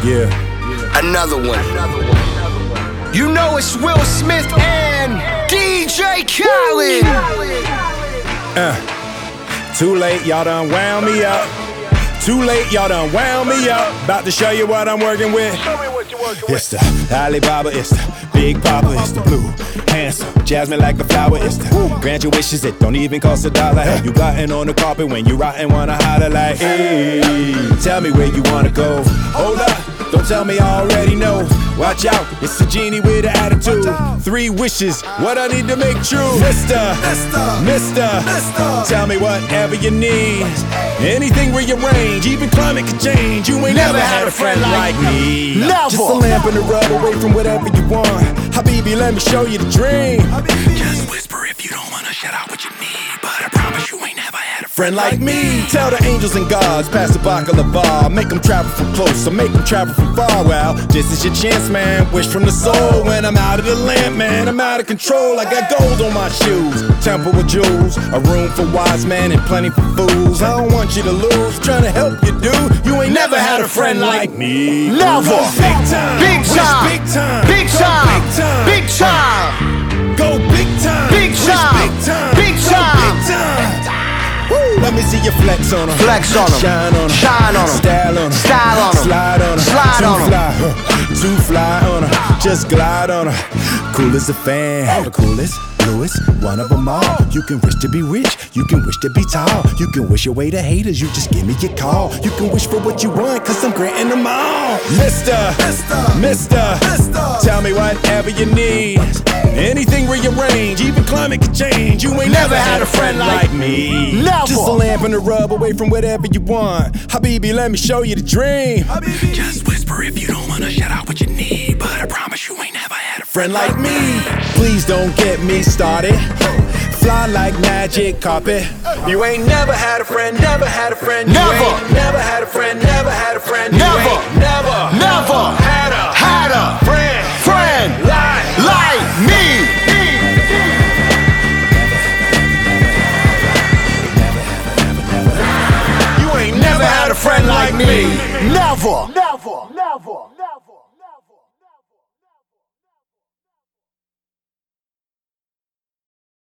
Yeah. Another one. You know it's Will Smith and DJ Khaled. Too late, y'all done wound me up. Too late, y'all done wound me up. About to show you what I'm working with. It's the Alibaba, it's the Big Papa, it's the blue, handsome, jasmine like a flower. It's the grant your wishes, it don't even cost $1. Hey, you glutton on the carpet when you rotten, wanna holler like, hey, tell me where you wanna go. Hold up, don't tell me I already know. Watch out, it's a genie with an attitude. 3 wishes, what I need to make true. Mister, tell me whatever you need. Anything rearrange, even climate could change. You ain't never had a friend like me. Never. Just a lamp and a rub away from whatever you want. Habibi, let me show you the dream. Just whisper if you don't wanna shout out what you need. But I promise you ain't never had a friend like me. Tell the angels and gods, pass the baklava. Make them travel from close, or make them travel from far. Well, this is your chance, man. Wish from the soul. When I'm out of the lamp, man, I'm out of control. I got gold on my shoes, temple with jewels, a room for wise men and plenty for fools. I don't want you to lose, trying to help you, dude. You ain't never had a friend like me. Never. Big time, Big time. big time, Big time. big time, Big time. go big time, Big time. big time, Big time. big time. Woo. Let me see you flex on 'em, Flex on 'em. shine on 'em, Shine on 'em. style on 'em, Style on 'em. slide on 'em, Slide too on 'em. fly, too fly on 'em, just glide on 'em. Cool as a fan, the coolest, bluest, one of them all. You can wish to be rich, you can wish to be tall. You can wish away the haters, you just give me your call. You can wish for what you want, cause I'm granting them all. Mister, tell me whatever you need. Anything rearrange, even climate can change. You ain't never had a friend like me. Never. Just a lamp and a rub away from whatever you want. Habibi, let me show you the dream. Just whisper if you don't wanna shout out what you need. But I promise you ain't never had a friend like me. Please don't get me started. Fly like magic carpet. You ain't never had a friend, never had a friend. You Never. ain't never had a friend, never had a friend. Never. You ain't never Had a friend like me. You ain't never had a friend like me. Never.